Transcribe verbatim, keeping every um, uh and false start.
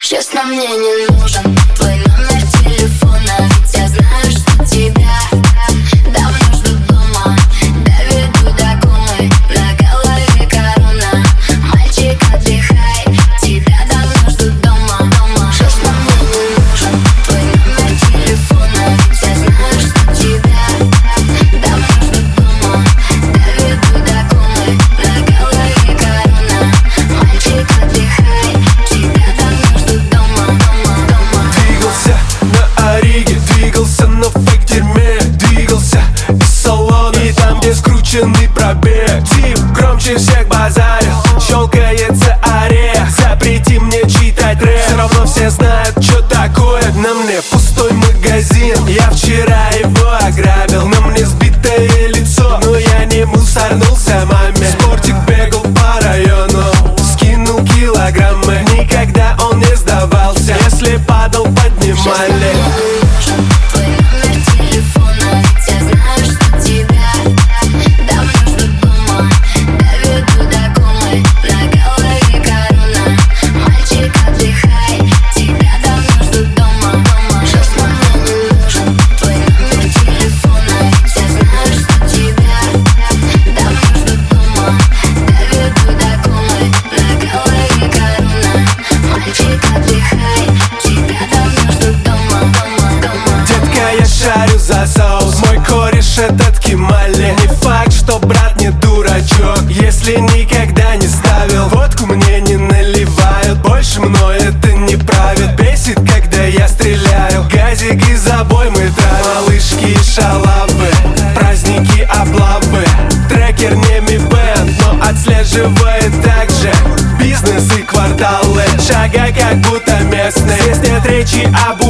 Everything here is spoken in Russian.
Честно, мне не нужен твой номер телефона, ведь я знаю, что тебя давно жду дома. Доведу до комы, на голове корона. Мальчик, отдыхай, тебя давно жду дома. Честно, мне не нужен твой номер телефона, ведь я знаю, что тебя давно жду дома. Доведу до комы, на голове корона. Мальчик, отдыхай, тебя давно жду дома. Двигался на Ориге, двигался на фейк-дерьме. Двигался из салона и там, где скрученный пробег. Тип громче всех базарил, щелкается орех. Запрети мне читать рэп, все равно все знают, что такое. На мне пустой магазин, я вчера его ограбил. На мне сбитое лицо, но я не мусорнулся маме. Спортик бегал по району, скинул килограммы. Никогда он не сдавался, если падал, поднимали. Твой номер телефона, ведь я знаю, что тебя давно жду дома. Доведу до комы, на голове корона. Мальчик, отдыхай, тебя давно жду дома. Честно, мне не нужен твой номер телефона, ведь я знаю, что тебя давно жду дома. Доведу до комы, на голове корона. Мальчик, отдыхай, тебя давно жду дома. Детка, я шарю за соус, мой кореш этот Кемали. Не факт, что брат не дурачок, если никогда не ставил. Водку мне не наливают, больше мной это не правит. Бесит, когда я стреляю, газик из обоймы травят. Малышки и шалавы, праздники, облавы. Трекер не ми бэнд, но отслеживает также бизнес и кварталы. Шагай, как будто местный, здесь нет речи об